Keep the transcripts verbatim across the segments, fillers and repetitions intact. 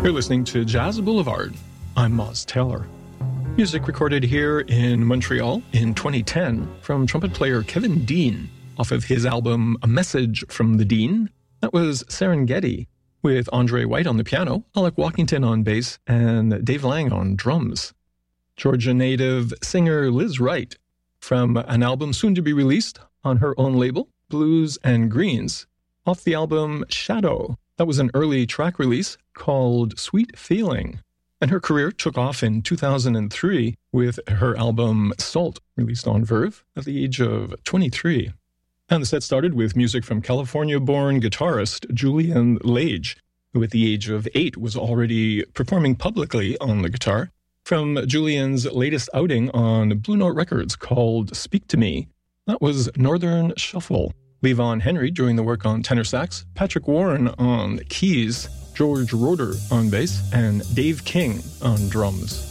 You're listening to Jazz Boulevard. I'm Moz Taylor. Music recorded here in Montreal in twenty ten from trumpet player Kevin Dean off of his album A Message from the Dean. That was Serengeti with Andre White on the piano, Alec Walkington on bass, and Dave Lang on drums. Georgia native singer Liz Wright from an album soon to be released on her own label, Blues and Greens, off the album Shadow. That was an early track release called Sweet Feeling. And her career took off in two thousand three with her album Salt, released on Verve at the age of twenty-three. And the set started with music from California-born guitarist Julian Lage, who at the age of eight was already performing publicly on the guitar, from Julian's latest outing on Blue Note Records called Speak to Me. That was Northern Shuffle. Levon Henry doing the work on tenor sax, Patrick Warren on keys, George Roeder on bass, and Dave King on drums.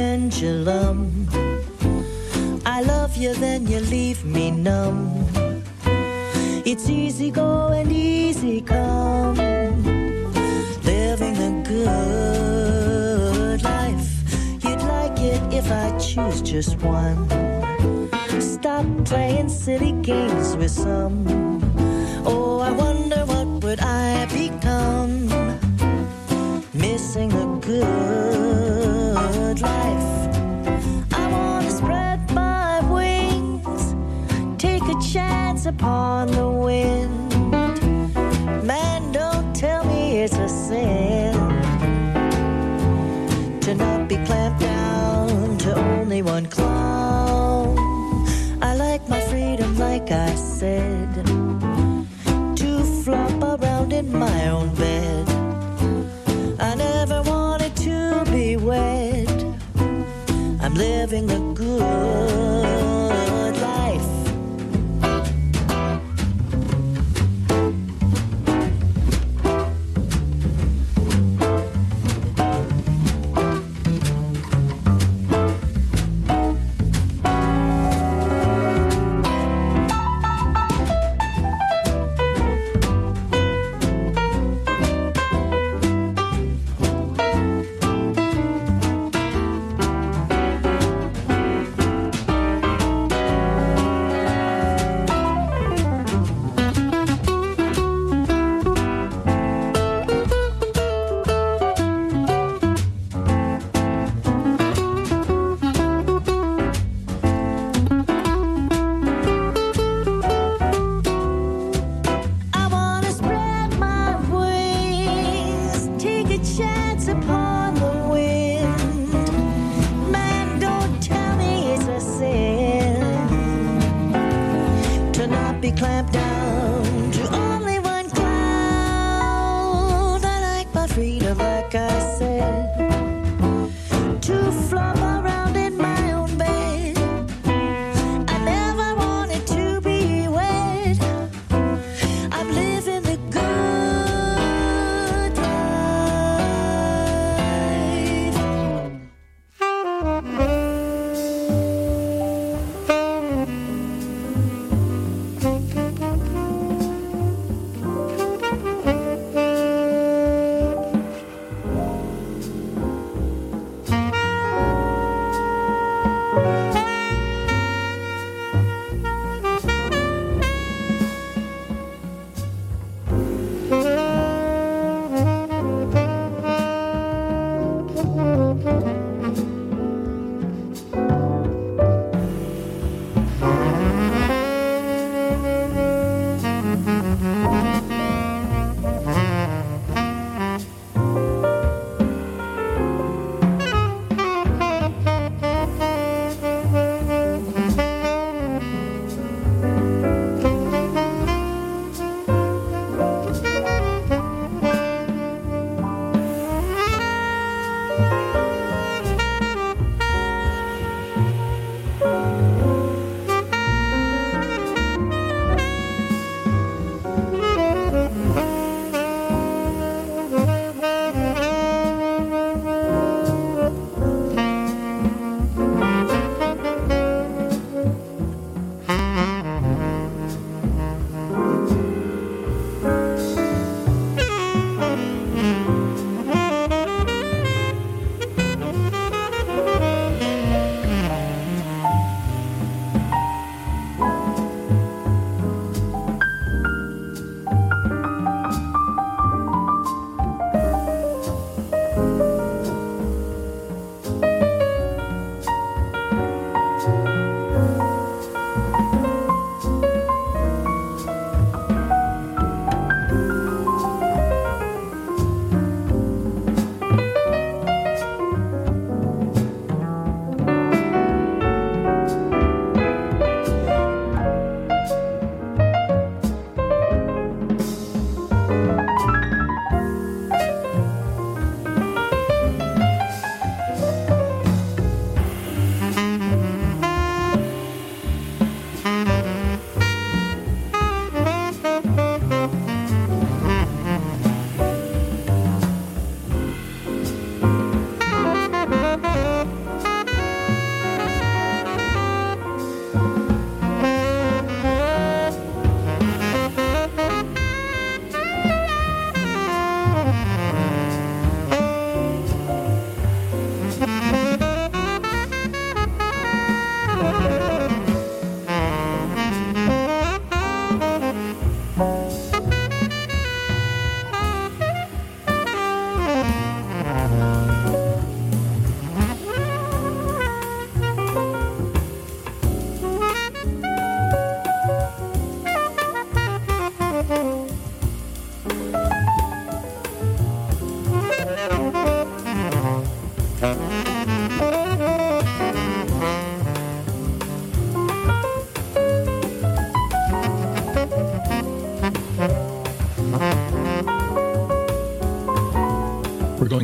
pendulum. I love you, then you leave me numb. It's easy go and easy come, living the good life. You'd like it if I choose just one. Stop playing silly games with some. Oh, I wonder what would I become, missing the good life. I want to spread my wings, take a chance upon the wind. Man, don't tell me it's a sin to not be clamped down to only one clown. I like my freedom, like I said, to flop around in my own bed. I never wanted to be wed. I'm living a good life.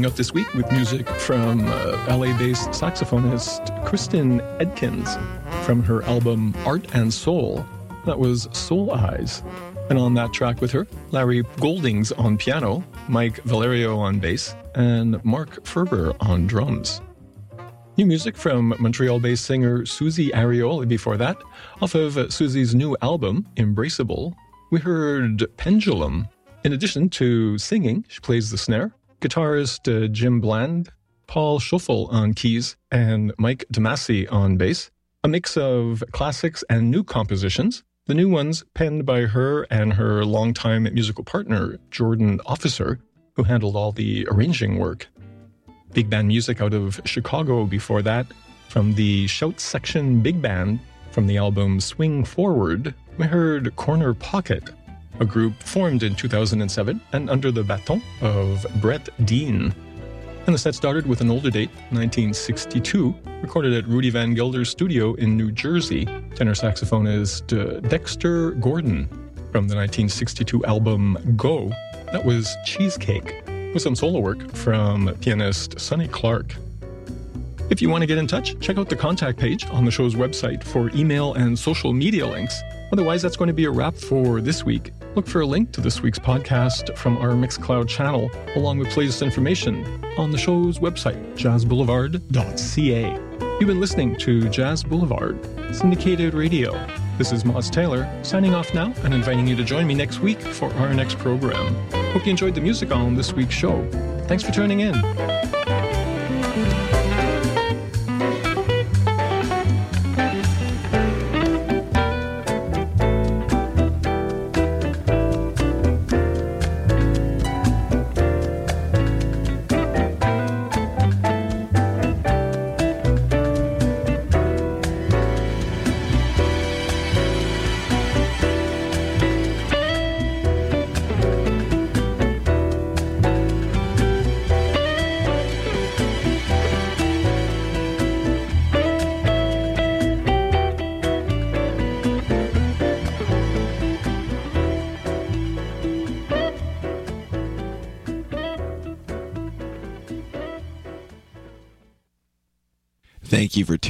Following up this week with music from uh, L A-based saxophonist Kristen Edkins from her album Art and Soul. That was Soul Eyes. And on that track with her, Larry Goldings on piano, Mike Valerio on bass, and Mark Ferber on drums. New music from Montreal-based singer Susie Arioli before that. Off of Susie's new album, Embraceable, we heard Pendulum. In addition to singing, she plays the snare. Guitarist uh, Jim Bland, Paul Schuffel on keys, and Mike Damasi on bass. A mix of classics and new compositions. The new ones penned by her and her longtime musical partner, Jordan Officer, who handled all the arranging work. Big band music out of Chicago before that. From the Shout Section Big Band, from the album Swing Forward, we heard Corner Pocket, a group formed in two thousand seven and under the baton of Brett Dean. And the set started with an older date, nineteen sixty-two, recorded at Rudy Van Gelder's studio in New Jersey. Tenor saxophonist uh, Dexter Gordon from the nineteen sixty-two album Go. That was Cheesecake, with some solo work from pianist Sonny Clark. If you want to get in touch, check out the contact page on the show's website for email and social media links. Otherwise, that's going to be a wrap for this week. Look for a link to this week's podcast from our Mixcloud channel, along with playlist information on the show's website, jazz boulevard dot c a. You've been listening to Jazz Boulevard, syndicated radio. This is Moz Taylor, signing off now and inviting you to join me next week for our next program. Hope you enjoyed the music on this week's show. Thanks for tuning in. Thank you for tuning